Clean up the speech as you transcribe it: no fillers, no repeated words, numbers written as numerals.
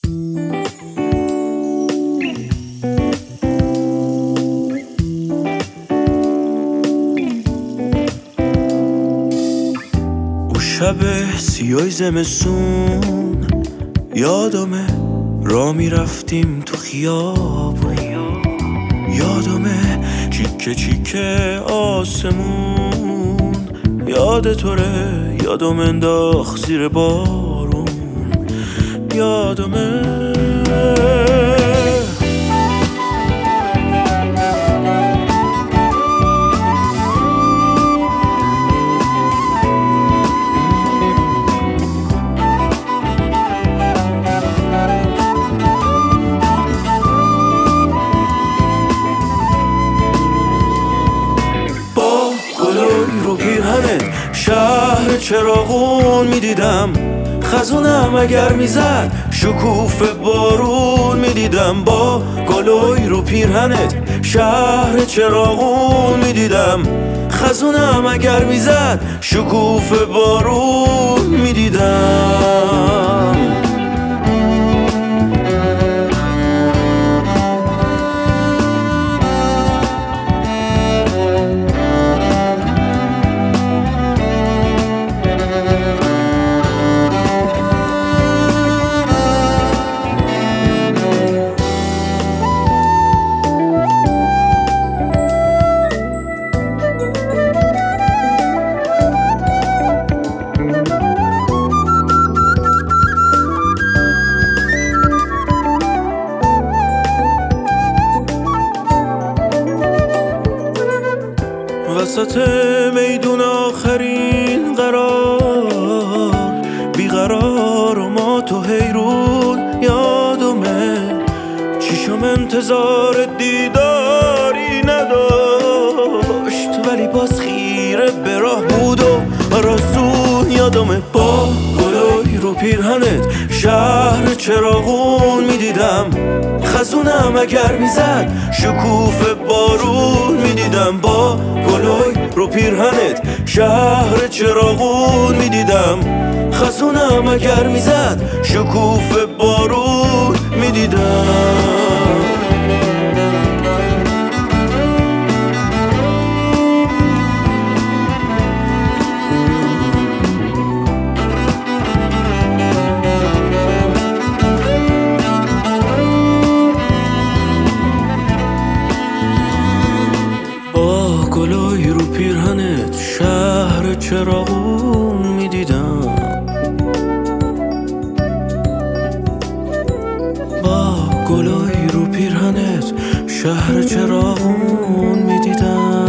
او شب سیاه زمستون یادمه را میرفتیم تو خیابون، یادمه چیکه چیکه آسمون، یادتوره یادم انداخت زیر بارون، یادمه رو پیرهنت شهر چراغون میدیدم، خزونم اگر میزد شکوفه بارون میدیدم. با گلوی رو پیرهنت شهر چراغون میدیدم، خزونم اگر میزد شکوفه بارون میدیدم. وسط میدون آخرین قرار بیقرار و ما تو حیرون، یادمه چیشم انتظار دیداری نداشت ولی باز خیره به راه بود و راسون، یادمه با گلای رو پیرهنت شهر چراغون میدیدم، خزونم اگر میزد شکوفه بارون میدیدم. با گلای رو پیرهنت شهر چراغون میدیدم، خزونم اگر میزد شکوفه بارون میدیدم. گلای رو پیرهنت شهر چراغون میدیدم، با گلای رو پیرهنت شهر چراغون میدیدم.